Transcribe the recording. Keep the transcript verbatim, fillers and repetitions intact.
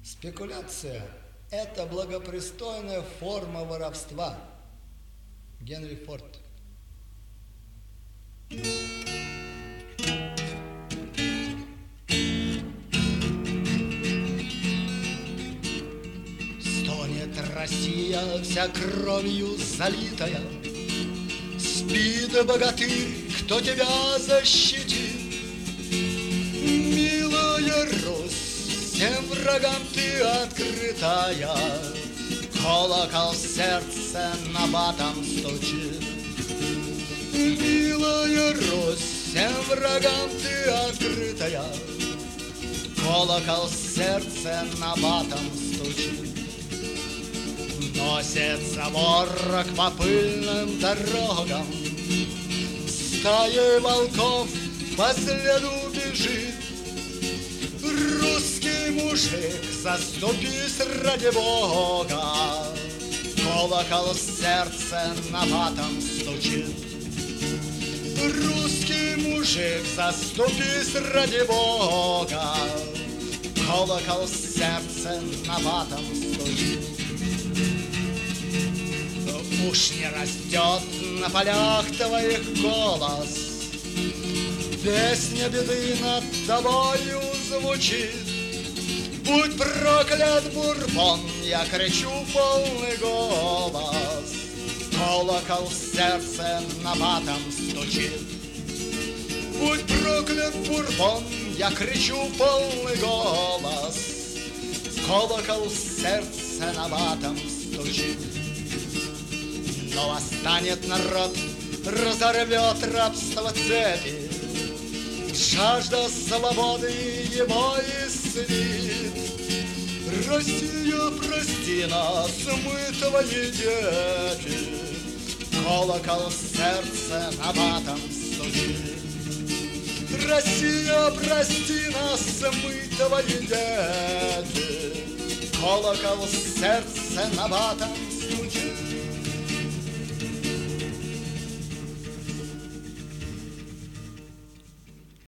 Спекуляция – это благопристойная форма воровства. Генри Форд. Стонет Россия, вся кровью залитая. Спит богатырь, кто тебя защитит? Милая Русь, всем врагам ты открытая. Колокол в сердце набатом стучит. Милая Русь, всем врагам ты открытая. Колокол в сердце набатом стучит. Носится ворог по пыльным дорогам, стаей волков по следу бежит. Русский мужик, заступись ради Бога. Колокол в сердце набатом стучит. Русский мужик, заступись ради Бога. Колокол в сердце набатом стучит. Уж не растет на полях твоих голос, песня беды над тобою звучит. Будь проклят, Бурбон, я кричу полный голос. Колокол в сердце набатом стучит. Будь проклят, Бурбон, я кричу полный голос. Колокол в сердце набатом стучит. Но восстанет народ, разорвет рабство цепи. Жажда свободы его исцелит. Россия, прости нас, мы твои дети. Колокол в сердце набатом стучит. Россия, прости нас, мы твои дети. Колокол в сердце набатом